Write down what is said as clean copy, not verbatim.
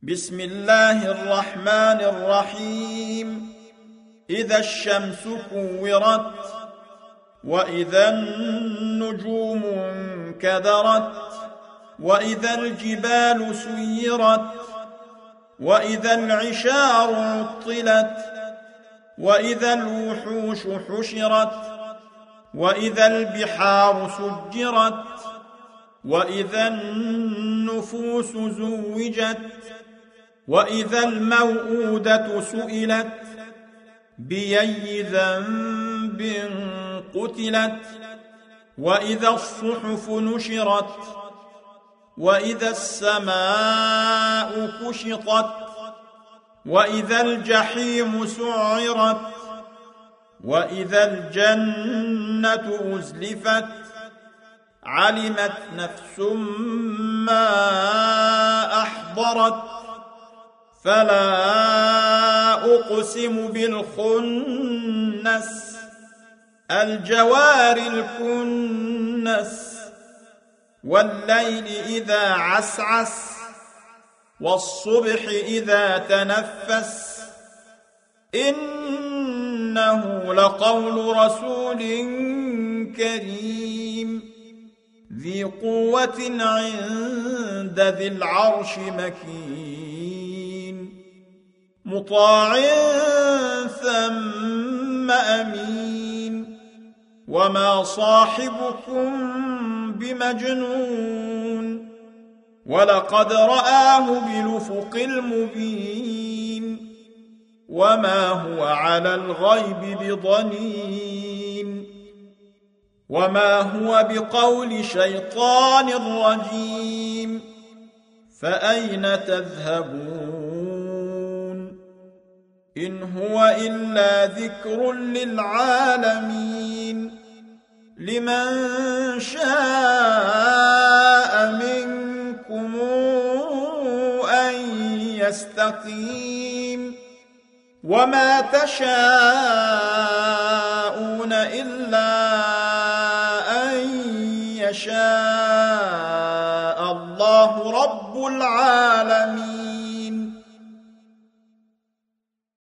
بسم الله الرحمن الرحيم. إذا الشمس كورت وإذا النجوم انكدرت وإذا الجبال سيرت وإذا العشار عطلت وإذا الوحوش حشرت وإذا البحار سجرت وإذا النفوس زوجت وإذا الموءودة سئلت بأي ذنب قتلت وإذا الصحف نشرت وإذا السماء كشطت وإذا الجحيم سعرت وإذا الجنة أزلفت علمت نفس ما أحضرت فلا أقسم بالخنس الجوار الكنس والليل إذا عسعس والصبح إذا تنفس إنه لقول رسول كريم ذي قوة عند ذي العرش مكين مطاع ثم أمين وما صاحبكم بمجنون ولقد رآه بالأفق المبين وما هو على الغيب بضنين وما هو بقول شيطان رجيم فأين تذهبون إن هو إلا ذكر للعالمين لمن شاء منكم أن يستقيم وما تشاءون إلا يشاء الله رب العالمين.